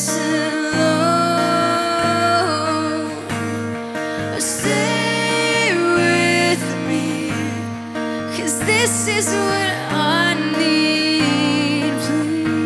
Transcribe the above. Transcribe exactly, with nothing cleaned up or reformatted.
alone. Stay with me, 'cause this is what